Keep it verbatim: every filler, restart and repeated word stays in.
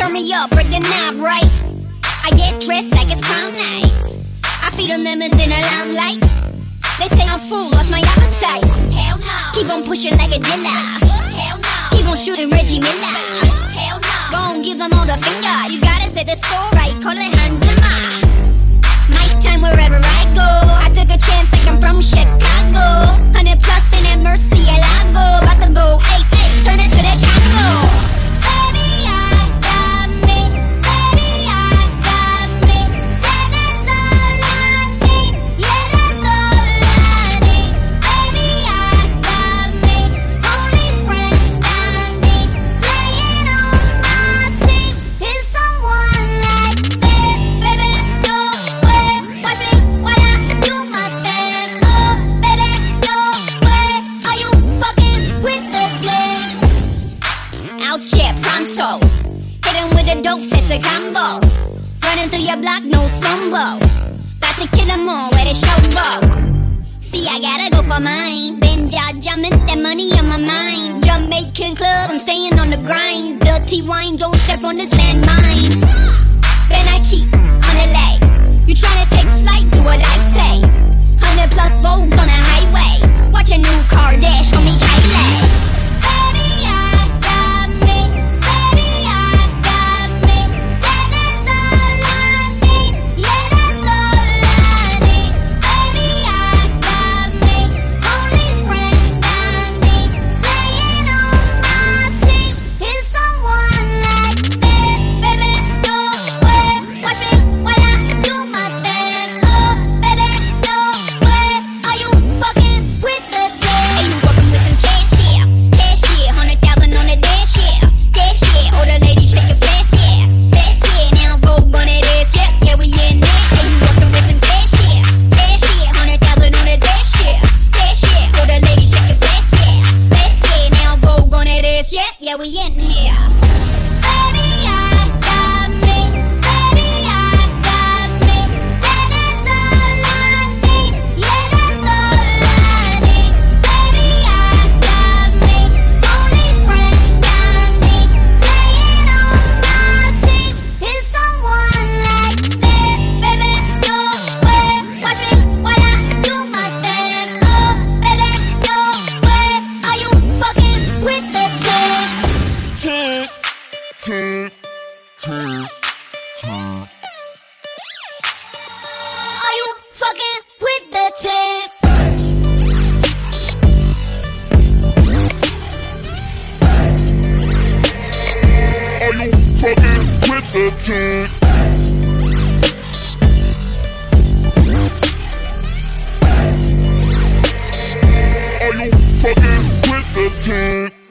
turn me up, break the knob right. I get dressed like it's prom night. I feed them lemons in a limelight. They say I'm full, lost my appetite. Hell no. Keep on pushing like a dealer. Hell no. Keep on shooting Reggie Miller. Hell no. Go on, give them all the finger. You gotta say the score right, call it Hans Zimmer. Night time wherever I go. I took a chance like I'm from Chicago. Hundred plus in that Mercy El Lago. About to go, hey, hey, turn it to the Congo. Yeah, pronto. Hit him with a dope, set a combo. Running through your block, no fumble. Got to kill them all where the show go. See, I gotta go for mine. Benja jumping, that money on my mind. Jamaican club, I'm staying on the grind. Dirty wine, don't step on this landmine. Then I keep on the leg. You tryna take flight, do what I say. Hundred plus volts on the highway. Watch a new car dash on me, Kylie. Yeah, we in here. Are you fucking with the tick? Are you fucking with the tick? Are you fucking with the tick?